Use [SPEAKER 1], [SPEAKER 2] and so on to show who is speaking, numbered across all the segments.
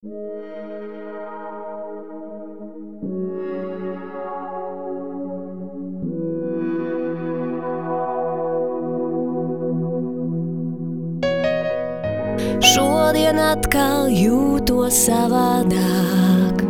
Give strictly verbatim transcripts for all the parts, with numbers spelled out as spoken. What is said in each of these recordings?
[SPEAKER 1] Šodien atkal jūtos savādāk.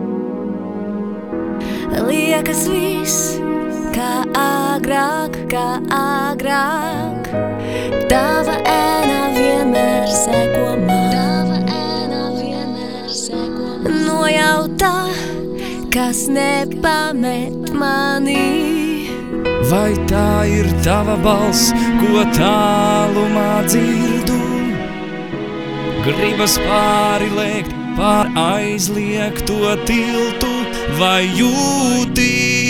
[SPEAKER 1] Liekas viss, kā agrāk, kā agrāk. Tava ēna vienmēr seko man. Tava ēna vienmēr seko man. Nojautā, kas nepamet mani.
[SPEAKER 2] Vai tā ir tava balss, ko tālumā dzirdu? Gribas pāri lēkt pār aizliegto tiltu, vai jūti?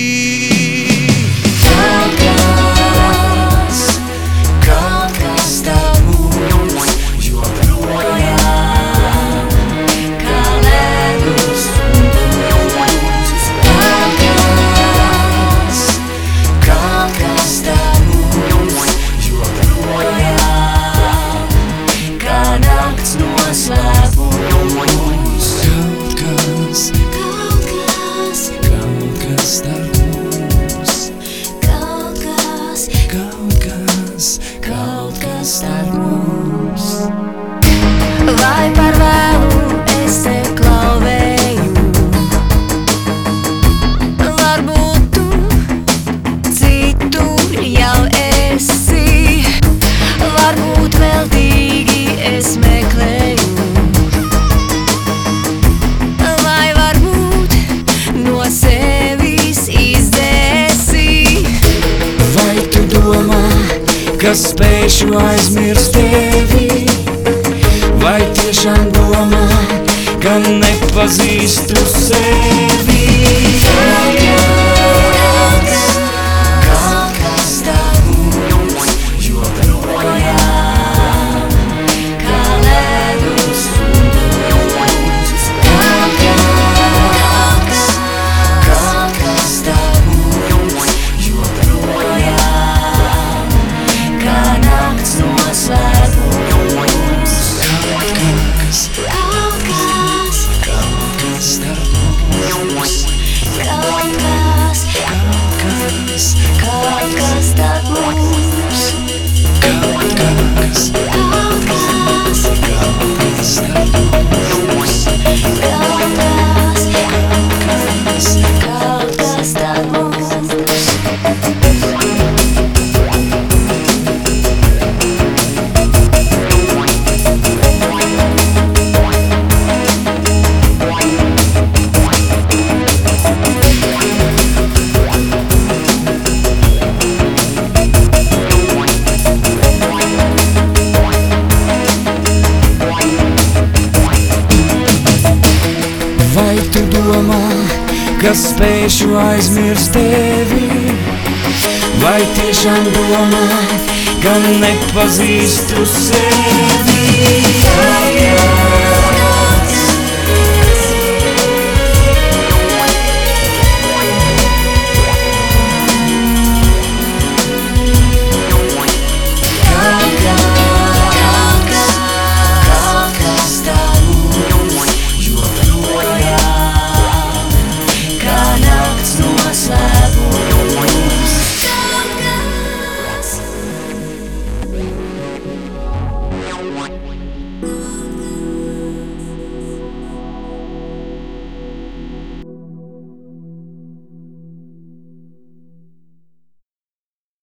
[SPEAKER 1] Kaut kas, kaut kas starp mums joprojām, kā ledus mūs. Kaut kas, kaut kas starp mums joprojām, kā nakts noslēpums.
[SPEAKER 2] Kaut kas,
[SPEAKER 1] Kaut kas,
[SPEAKER 2] kaut kas starp mums.
[SPEAKER 1] kaut kas,
[SPEAKER 2] Kaut kas,
[SPEAKER 1] kaut kas starp mums. Vai par vēlu es tev klauvēju? Varbūt tu citur jau esi. Varbūt veltīgi es meklēju. Vai varbūt no sevis izdēsi?
[SPEAKER 2] Vai tu domā, ka spēšu aizmirst tevi? Vai tiešām domā, ka nepazīstu sevi?
[SPEAKER 1] Kaut kas, kaut kas starp mums joprojām, kā ledus mūs. Kaut kas, kaut kas starp mums joprojām, kā nakts noslēpums.
[SPEAKER 2] Kaut kas,
[SPEAKER 1] Kaut kas,
[SPEAKER 2] kaut kas starp mums.
[SPEAKER 1] kaut kas,
[SPEAKER 2] Kaut kas,
[SPEAKER 1] kaut kas starp mums.
[SPEAKER 2] kaut kas,
[SPEAKER 1] Kaut kas,
[SPEAKER 2] kaut kas starp mums.
[SPEAKER 1] kaut kas, kaut kas starp mums.
[SPEAKER 2] Vai tu domā, ka spēšu aizmirst tevi? Vai tiešām domā, ka nepazīstu sevi?